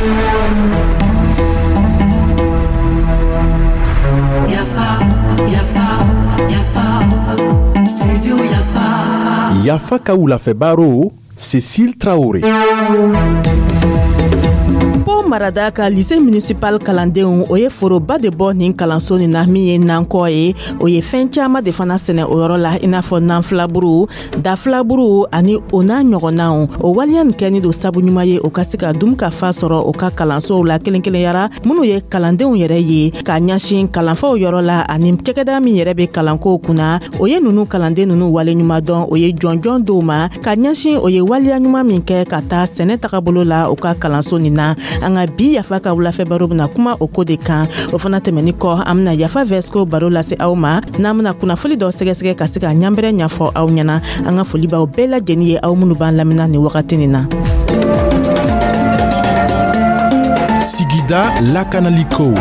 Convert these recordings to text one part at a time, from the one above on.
Studio Yafa. Yafa Kaoula fait baro, Cécile Traoré. Marada ka lycée municipal kalandenw o ye foroba de bɔ nin kalanso nin na min ye nankɔ ye o ye fɛn caman de fana sɛnɛ o yɔrɔ la i n'a fɔ nanfilaburu dafilaburu ani o n'a ɲɔgɔnnaw o waliya nin kɛni don sabu ɲuman ye o ka se ka dum ka fa sɔrɔ o ka kalansow la kelen-kelenya minnu ye kalandenw yɛrɛ ye ka ɲasin kalanfaw yɔrɔ la ani cɛkɛda min yɛrɛ be kalankow kunna o ye nunu kalanden nunu wale ɲuman dɔn o ye jɔnjɔn dow ma ka ɲasin o ye waliya ɲuman min kɛ ka taa sɛnɛ tagabolo la o ka kalanso nin na an ka bi Yafa ka wulafɛ baro bena kuma o ko de kan o fana tɛmɛni kɔ an bena Yafa Vesco baro lase aw ma n'an bena kunnafoli dɔ sɛgɛsɛgɛ ka se ka ɲanbɛrɛ ɲafɔ aw ɲɛna an ka foli b'aw bɛɛ lajɛlen ye aw minnu b'an lamɛnna ni wagati nin na. Sigida lakanaliko.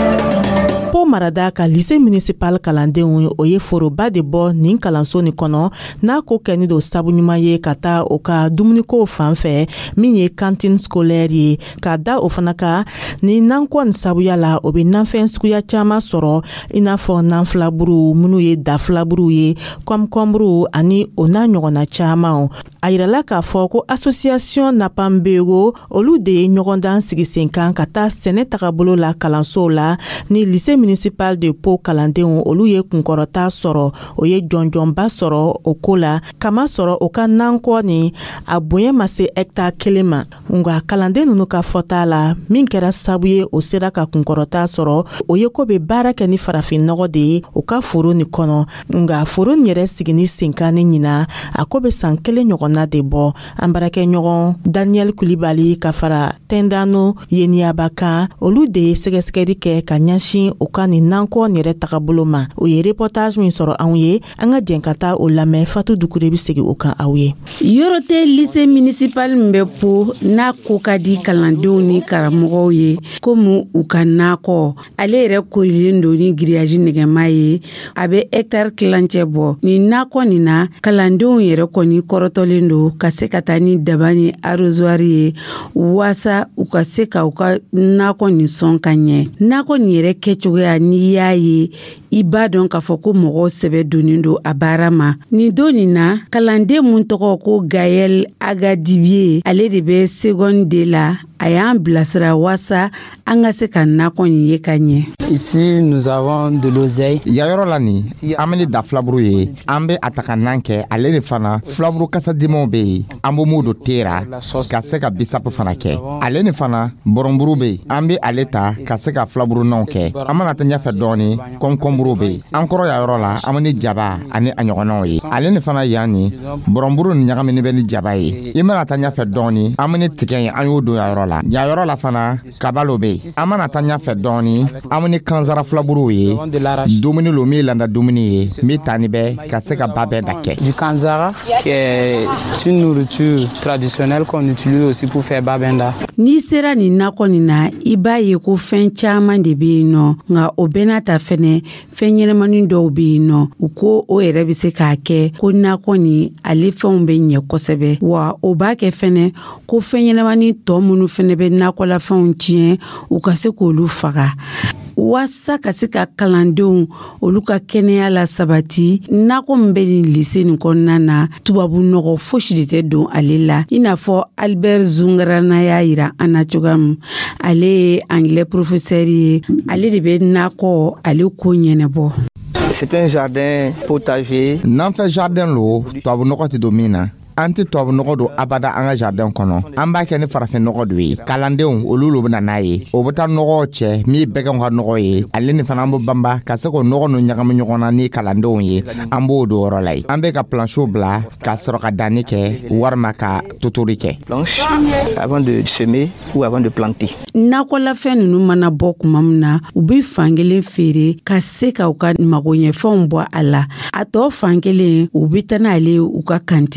Marada ka lycée municipal kalandenw o ye foroba de bɔ nin kalanso nin kɔnɔ n'a ko kɛni do sabu ɲuman ye ka taa o ka dumuniko fan fɛ min ye cantine scolaire ye ka da o fana ka ni nankɔ nin sabuya la o be nanfɛn suguya caman sɔrɔ i n'a fɔ nanfilaburu minnu ye dafilaburu ye kɔmkɔmburu ani o n'a ɲɔgɔnna caman a yirala k'a fɔ ko association Napambego olu de ye ɲɔgɔndan sigi sen kan ka taa sɛnɛ tagabolo la kalansow la ni lycée municipal de Po kalandenw olu ye kunkɔrɔta sɔrɔ o ye jɔnjɔnba sɔrɔ o ko la kama sɔrɔ o ka nankɔ ni a bonya ma se hectare 1 ma nga kalanden nunu ka fɔta la min kɛra sabu ye o sera ka kunkɔrɔta sɔrɔ o ye ko be baara kɛ ni farafin nɔgɔ de ye o ka foro ni kɔnɔ nga foro ni yɛrɛ sigini senkan ni ɲina a ko be san 1 ɲɔgɔnna de bɔ an barakɛ ɲɔgɔn Daniel Kulibali ka fara Tendano Yeniaba kan olu de ye sɛgɛsɛgɛli kɛ ka ɲasin o ka ni nankɔ yɛrɛ tagabolo ma o ye reportage min sɔrɔ anw ye an ka jɛn ka taa o lamɛn Fatu Dukure bi segi o kan aw ye. Yɔrɔ tɛ lycée municipal min bɛ Po n'a ko ka di kalandenw ni karamɔgɔw ye komi u ka nakɔ ale yɛrɛ korilen don ni grillage nɛgɛma ye a bɛ hectare kilancɛ bɔ ni nakɔ nin na kalandenw yɛrɛ kɔni kɔrɔtɔlen don ka se ka taa ni daba ni arrosoir ye waasa u ka se ka u ka nakɔ nin sɔn ka ɲɛ nakɔ nin yɛrɛ kɛcogoya n'i y'a ye i b'a dɔn k'a fɔ ko mɔgɔw sɛbɛ donnen don a baara ma nin don nin na kalanden mun tɔgɔ ko Gaël Agadibier ale de bɛ seconde de la a y'an bilasira waasa an ka se ka nakɔ nin ye ka ɲɛ. Ici nous avons de l'oseille. Yayɔrɔ la nin an bɛ ni da filaburu ye an bɛ a ta ka nan kɛ ale de fana filaburu kasadimaw bɛ yen an b'o mu do tera ka se ka bisapu fana kɛ ale ni fana bɔrɔnburu bɛ yen an bɛ ale ta ka se ka filaburu naw kɛ an mana ta ɲɛfɛ dɔɔni kɔnkɔnburu bɛ yen an kɔrɔ yayɔrɔ la an bɛ ni jaba ani a ɲɔgɔnnaw ye ale ni fana yan ni bɔrɔnburu ni ɲagamini bɛ ni jaba ye i mana ta ɲɛfɛ dɔɔni an bɛ ni tigɛ ye an y'o don yayɔrɔ la yayɔrɔ la fana kabalo bɛ yen an mana ta ɲɛfɛ dɔɔni an bɛ ni kanzara filaburu ye dumuni lo min landa dumuni ye min tani bɛ ka se ka ba bɛɛ da kɛ. Du kanzara qui est une nourriture traditionnelle qu'on utilise aussi pour faire babenda. N'i sera nin nakɔ nin na i b'a ye ko fɛn caman de bɛ yen nɔ nka o bɛɛ n'a ta fɛnɛ fɛn ɲɛnɛmani dɔw bɛ yen nɔ u ko o yɛrɛ bɛ se k'a kɛ ko nakɔ nin ale fɛnw bɛ ɲɛ kosɛbɛ wa o b'a kɛ fɛnɛ ko fɛn ɲɛnɛmani tɔ minnu fɛnɛ bɛ nakɔlafɛnw tiɲɛ u ka se k'olu faga waasa ka se ka kalandenw olu ka kɛnɛya la sabati nakɔ min bɛ nin lycée nin kɔnɔna na tubabu nɔgɔ fosi de tɛ don ale la i n'a fɔ Albert Zungarana y'a yira an na cogoya min ale ye anglais professeur ye ale de bɛ nakɔ ale ko ɲɛnɛbɔ. C'est un jardin potager. N'an fɛ jardin lo tubabu nɔgɔ tɛ don min na an tɛ tubabu nɔgɔ don abada an ka jardin kɔnɔ an b'a kɛ ni farafin nɔgɔ don ye kalandenw olu lo bɛna n'a ye o bɛ taa nɔgɔ cɛ min bɛɛ kɛ ka nɔgɔ ye ale ni fana an bɛ banba ka se k'o nɔgɔ ninnu ɲagami ɲɔgɔn na ni kalandenw ye an b'o don yɔrɔ la ye an bɛ ka planchew bila ka sɔrɔ ka danni kɛ walima ka totori kɛ. Planche avant de semer ou avant de planter. Nakɔlafɛn ninnu mana bɔ kuma min na u bɛ fankelen feere ka se ka u ka magoɲɛfɛnw bɔ a la a tɔ fankelen u bɛ taa n'ale u ka kantine na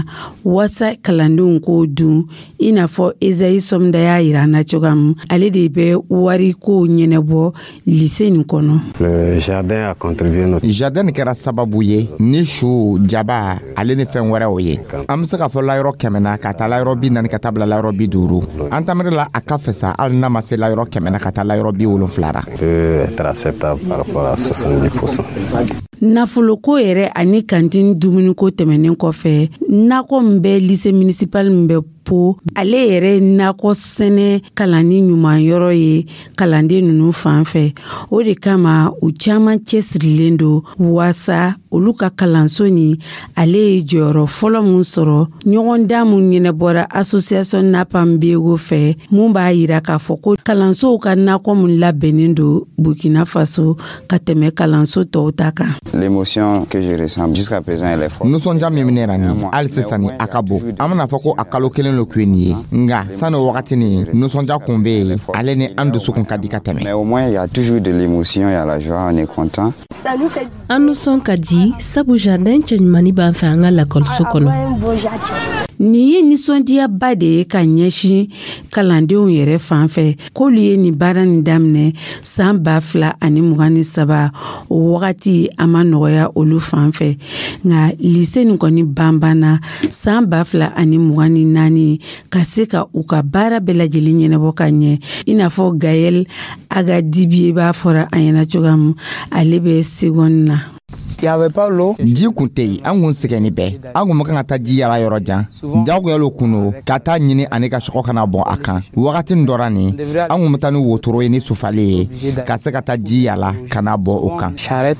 ma wasa kalandenw ko dun I n'a fɔ Ezayi Somda y'a yira na cogoya min ale de bɛ wari ko ɲɛnɛbɔ lycée nin kɔnɔ. Le jardin a contribué notre jardin kɛra sababu ye ni su jaba ale ni fɛn wɛrɛw ye an bɛ se ka fɔ layɔrɔ 100 ka taa layɔrɔ 40 ka taa bila layɔrɔ 50 an tamarila a ka fɛsa hali n'a ma se layɔrɔ 100 ka taa layɔrɔ 70 peut être acceptable par rapport à 70%. Nafoloko yɛrɛ ani kantine dumuniko tɛmɛnen kɔfɛ nakɔ min bɛ lycée municipal min bɛ po ale yɛrɛ nakɔ sɛnɛ kalanni ɲuman yɔrɔ ye kalanden ninnu fan fɛ o de kama u caman cɛsirilen do wasa olu ka kalanso ni ale ye jɔyɔrɔ fɔlɔ mun sɔrɔ ɲɔgɔn dan mun ɲɛnɛbɔra association Napambego fɛ mun b'a yira k'a fɔ ko kalansow ka nakɔ mun labɛnnen do Burkina Faso ka tɛmɛ kalanso tɔw ta kan. L'émotion que je ressens jusqu'à présent elle est forte. Nusɔndiya min bɛ ne yɛrɛ ni hali sisan ni a ka bon an bɛna fɔ ko a kalo kelen lo kuye nin ye nka sani o wagati ni nusɔndiya kun bɛ yen ale ni an dusukun ka di ka tɛmɛ. Mais au moins il y a toujours de l'émotion, il y a la joie, on est content. An nusɔn ka di sabu jardin cɛɲumani b'an fɛ an ka lakɔliso kɔnɔ. Nin ye nisɔndiyaba de ye ka ɲɛsin kalandenw yɛrɛ fan fɛ k'olu ye nin baara nin daminɛ san 2023 o wagati a ma nɔgɔya olu fan fɛ nka lycée nin kɔni banbanna san 2024 ka se ka u ka baara bɛɛ lajɛlen ɲɛnabɔ ka ɲɛ I n'a fɔ Gaël Agadibi b'a fɔra a ɲɛna cogoya min ale bɛ seconde na. Ji kun tɛ yen an kun sɛgɛnni bɛɛ an kun ma kan ka taa ji yala yɔrɔ jan jagoyalo kun ka taa ɲini ani ka sɔgɔ kana bɔn a kan wagati nin dɔra nin an kun bɛ taa ni wotoro ye ni sufalen ye ka se ka taa ji yala kana bɔ o kan.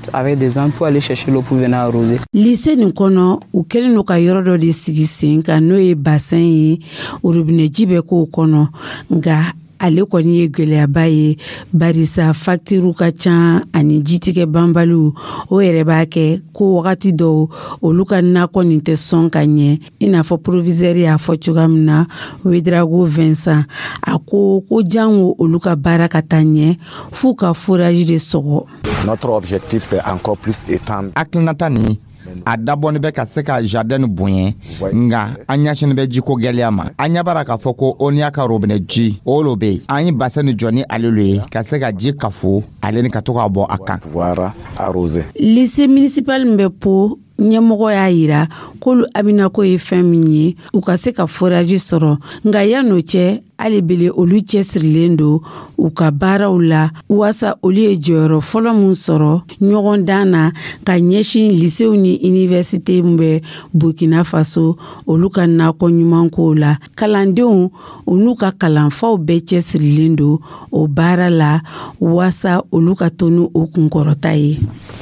Lycée nin kɔnɔ u kɛlen do ka yɔrɔ dɔ de sigi sen kan n'o ye bassin ye robinet ji bɛ k'o kɔnɔ nka ale kɔni ye gɛlɛyaba ye barisa facture ka ca ani jitigɛ banbaliw o yɛrɛ b'a kɛ ko wagati dɔw olu ka nakɔ nin tɛ sɔn ka ɲɛ I n'a fɔ proviseur y'a fɔ cogoya min na Wedrago Vincent a ko jango olu ka baara ka taa ɲɛ f'u ka forage de sɔgɔ. Notre objectif c'est encore plus étendre. Akilnata ni a dabɔni bɛ ka se ka jardin bonya nga an ɲɛsini bɛ jiko gɛlɛya ma an ɲabara k'a fɔ ko on y'a ka robinet ji o lo bɛ an ye bassin ni jɔ ni ale lo ye ka se ka ji kafo ale ni ka to k'a bɔ a kan. Lycée municipal min bɛ po ɲɛmɔgɔ y'a yira k'olu Aminako ye fɛn min ye u ka se ka forage sɔrɔ nka yan'o cɛ hali bele olu cɛsirilen do u ka baaraw la wasa olu ye jɔyɔrɔ fɔlɔ mun sɔrɔ ɲɔgɔn dan na ka ɲɛsin lycéew ni université min bɛ Burkina Faso olu ka nakɔ ɲuman kow la kalandenw u n'u ka kalanfaw bɛɛ cɛsirilen do o baara la wasa olu ka to ni o kunkɔrɔta ye.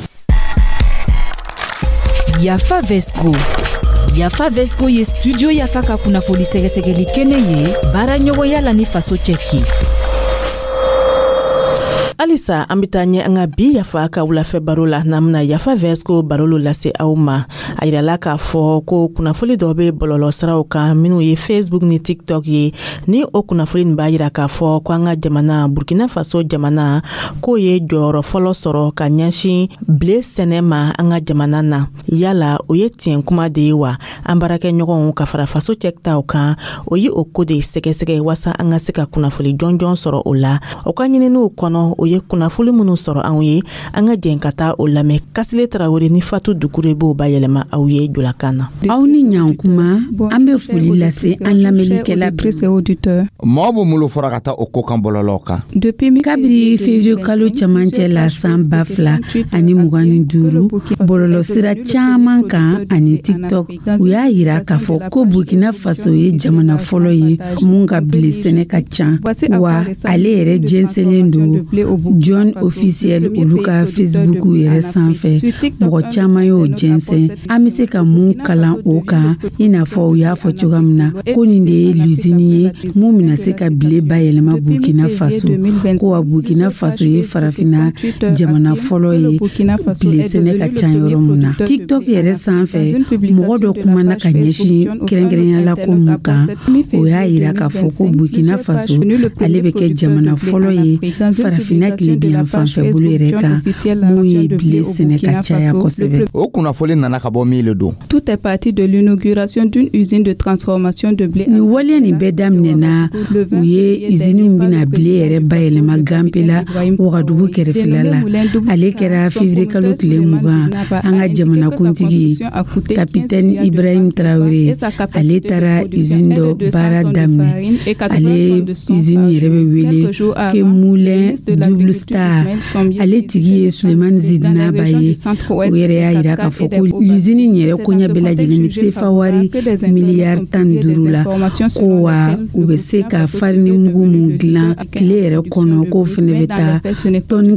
Yafa Vesco ye studio Yafa ka kunnafoni sɛgɛsɛgɛli kɛnɛ ye baara ɲɔgɔnya la ni faso cɛki. Alisa an bɛ taa ɲɛ an ka bi Yafa ka wulafɛ baro la n'an bɛna Yafa Vesco barolo lase aw ma a yirala k'a fɔ ko kunnafoni dɔ bɛ bɔlɔlɔ siraw kan minnu ye Facebook ni TikTok ye ni o kunnafoni nin b'a yira k'a fɔ ko an ka jamana Burkina Faso jamana k'o ye jɔyɔrɔ fɔlɔ sɔrɔ ka ɲɛsin ble sɛnɛ ma an ka jamana na yala o ye tiɲɛ kuma de ye wa an baarakɛ ɲɔgɔnw ka fara faso cɛkitaw kan o ye o ko de sɛgɛsɛgɛ wasa an ka se ka kunnafoni jɔnjɔn sɔrɔ o la o ka ɲininiw kɔnɔ o ye kunnafoni minnu sɔrɔ anw ye an ka jɛn ka taa o lamɛn Kasile Tarawele ni Fatu Dukure b'o bayɛlɛma aw ye julakan na. Aw ni ɲankuma an bɛ foli lase an lamɛnnikɛla mɔgɔ b'u bolo fɔra ka taa o ko kan bɔlɔlɔ kan kabiri février kalo camancɛ la san 2025 bɔlɔlɔ sira caman kan ani TikTok u y'a yira k'a fɔ ko Burkina Faso ye jamana fɔlɔ ye mun ka bile sɛnɛ ka ca wa ale yɛrɛ jɛnsɛnlen do John officiel olu ka Facebook yɛrɛ sanfɛ mɔgɔ caman y'o jɛnsɛn an bɛ se ka mun kalan o kan I n'a fɔ u y'a fɔ cogoya min na ko nin de ye l'usine ye mun bɛna se ka bile bayɛlɛma Burkina Faso ko wa Burkina Faso ye farafina jamana fɔlɔ ye bile sɛnɛ ka ca yɔrɔ mun na TikTok yɛrɛ sanfɛ mɔgɔ dɔ kumana ka ɲɛsin kɛrɛnkɛrɛnyala ko mun kan o y'a yira k'a fɔ ko Burkina Faso ale bɛ kɛ jamana fɔlɔ ye farafina farafina tile bi yan fanfɛ bolo yɛrɛ kan mun ye bile sɛnɛ ka caya kosɛbɛ. O kunnafoli nana ka bɔ min le don. Tout est parti de l'inauguration d'une usine de transformation de blé. Ni waleya nin bɛɛ daminɛna u ye usine min bɛna bile yɛrɛ bayɛlɛma Ganpe la Wagadugu kɛrɛfɛla la. Ale kɛra février kalo tile 20 an ka jamanakuntigi Capitaine Ibrahim Traoré. Ale taara usine dɔ baara daminɛ. Ale usine yɛrɛ bɛ wele ke Moulin Double Star. Ale tigi ye Sulemani Zidina Ba ye. O yɛrɛ y'a yira k'a fɔ ko l'usine yɛrɛ koɲɛ bɛɛ lajɛlen bɛ se fa wari miliyari 15 la ko wa u bɛ se ka farini mugu mun dilan tile yɛrɛ kɔnɔ k'o fɛnɛ bɛ taa tɔni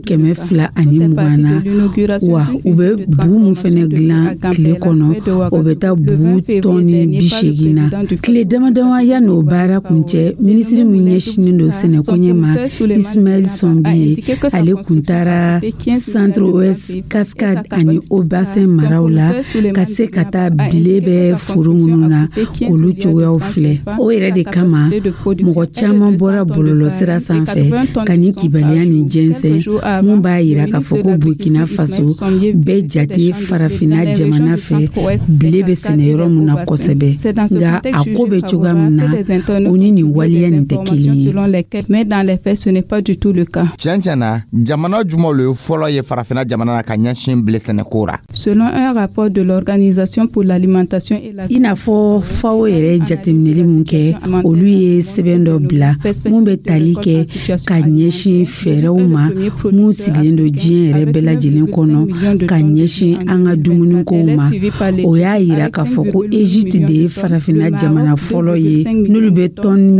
220 na wa u bɛ bugu mun fɛnɛ dilan tile kɔnɔ o bɛ taa bugu tɔni 80 na. Tile damadama yan'o baara kuncɛ minisiri min ɲɛsinen don sɛnɛkoɲɛ ma Ismaël Sombi ye ale kun taara Centre Ouest Cascade ani Haut-Bassin maraw la ka se ka taa bile bɛ foro minnu na olu cogoyaw filɛ. O yɛrɛ de kama mɔgɔ caman bɔra bɔlɔlɔ sira sanfɛ ka ni kibaliya ni jɛnsɛn mun b'a yira k'a fɔ ko Burkina Faso bɛɛ jate farafina jamana fɛ bile bɛ sɛnɛ yɔrɔ min na kosɛbɛ nka a ko bɛ cogoya min na o ni nin waleya nin tɛ kelen ye. Mais dans les faits, ce n'est pas du tout le cas. Tiɲɛ na jamana jumɛnw le fɔlɔ ye farafina jamana na ka ɲɛsin bile sɛnɛko ra. Selon un rapport de l'Organisation pour l'alimentation et la i n'a fɔ FAO yɛrɛ jateminɛli mun kɛ olu ye sɛbɛn dɔ bila mun bɛ tali kɛ ka ɲɛsin fɛɛrɛw ma mun sigilen don diɲɛ yɛrɛ bɛɛ lajɛlen kɔnɔ ka ɲɛsin an ka dumunikow ma. O y'a yira k'a fɔ ko Égypte de ye farafina jamana fɔlɔ ye n'olu bɛ tɔni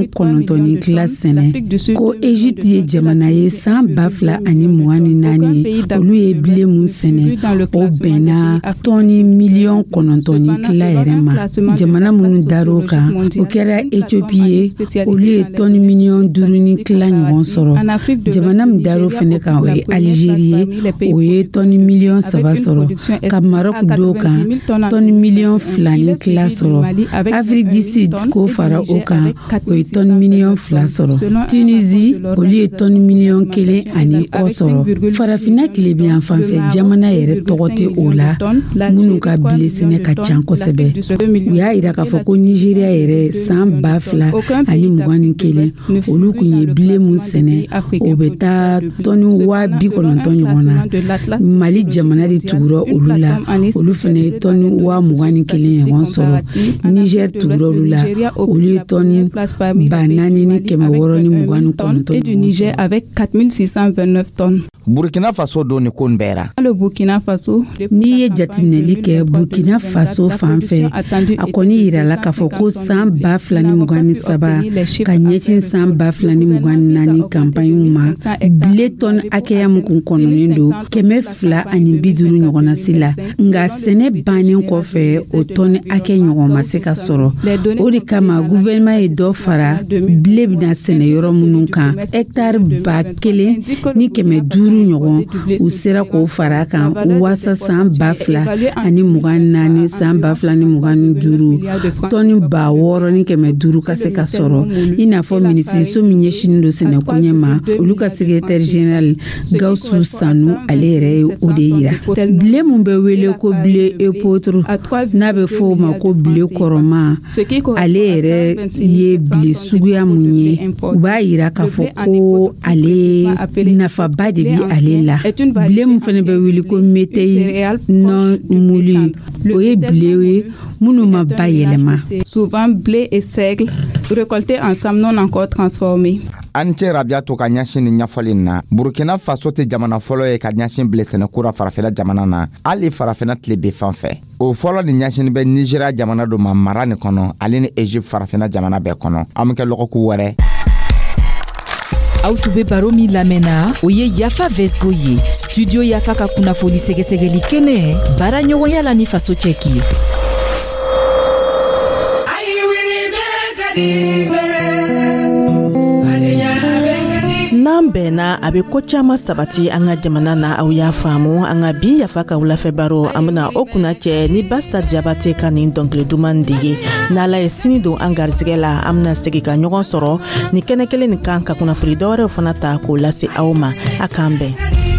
9 tila sɛnɛ ko Égypte ye jamana ye san 2024 olu ye bile mun sɛnɛ o bɛnna tɔni 9 tila yɛrɛ ma. Jamana minnu dar'o kan o kɛra Éthiopie ye olu ye tɔni 5 tila ɲɔgɔn sɔrɔ. Jamana min dar'o fɛnɛ kan o ye Algérie ye o ye tɔni 3 sɔrɔ. Ka Maroc d'o kan tɔni 2 tila sɔrɔ. Afrique du Sud k'o fara o kan o ye tɔni 2 sɔrɔ. Tunisie olu ye tɔni 1 ani kɔ sɔrɔ. Farafina tile bi yan fanfɛ jamana yɛrɛ tɔgɔ tɛ o la minnu ka bile sɛnɛ ka ca kosɛbɛ. U y'a yira k'a fɔ ko Nigeria yɛrɛ san 2021 olu kun ye bile mun sɛnɛ o bɛ taa tɔni 90 ɲɔgɔn na. Mali jamana de tugura olu la olu fɛnɛ ye tɔni 21 ɲɔgɔn sɔrɔ. Niger tugura olu la olu ye tɔni 4,629 et du Niger avec 4629 tonnes. Burkina Faso do ni ko bɛɛ ra. Le Burkina Faso n'i ye jateminɛli kɛ Burkina Faso fan fɛ a kɔni yirala k'a fɔ ko san 2023 ka ɲɛsin san 2024 campagne ma bile tɔni hakɛya min kun kɔnɔnen don 250 ɲɔgɔnna si la nka sɛnɛ bannen kɔfɛ o tɔni hakɛ ɲɔgɔn ma se ka sɔrɔ. O de kama gouvernement ye dɔ fara bile bɛna sɛnɛ yɔrɔ minnu kan hectare 1,000 ni 500 ɲɔgɔn u sera k'o fara kan wasa san 2024 san 2025 tɔni 6,500 ka se ka sɔrɔ. I n'a fɔ minisiriso min ɲɛsinen don sɛnɛkoɲɛ ma olu ka secrétaire général Gawusu Sanu ale yɛrɛ ye o de yira. Bile mun bɛ wele ko bile epotru n'a bɛ fɔ o ma ko bile kɔrɔma ale yɛrɛ ye bile suguya mun ye u b'a yira k'a fɔ ko ale nafaba de bi ale la. Bile mun fɛnɛ bɛ wele ko météi non moulu o ye bile ye minnu ma bayɛlɛma. Souvent blé et seigle récoltés ensemble non encore transformés. An cɛ Rabia to ka ɲɛsin ni ɲɛfɔli na Burkina Faso tɛ jamana fɔlɔ ye ka ɲɛsin bile sɛnɛko ra farafina jamana na hali farafina tile bɛ fan fɛ. O fɔlɔ ni ɲɛsin bɛ Nigeria jamana do ma mara ni kɔnɔ ale ni Egypte farafina jamana bɛɛ kɔnɔ. An bɛ kɛ lɔgɔku wɛrɛ. Aw tun bɛ baro min lamɛnna o ye Yafa Vesgo ye studio Yafa ka kunnafoni sɛgɛsɛgɛli kɛnɛ baara ɲɔgɔnya la ni faso cɛki. n'an bɛnna a bɛ ko caman sabati an ka jamana na aw y'a faamu an ka bi yafa ka wulafɛ baro an bɛna o kunna cɛ ni Basta Diabate ka nin dɔnkili duman de ye n'Ala ye sini don an garisɛgɛ la an bɛna segin ka ɲɔgɔn sɔrɔ ni kɛnɛ kelen nin kan ka kunnafoni dɔwɛrɛw fana ta k'o lase aw ma a k'an bɛn.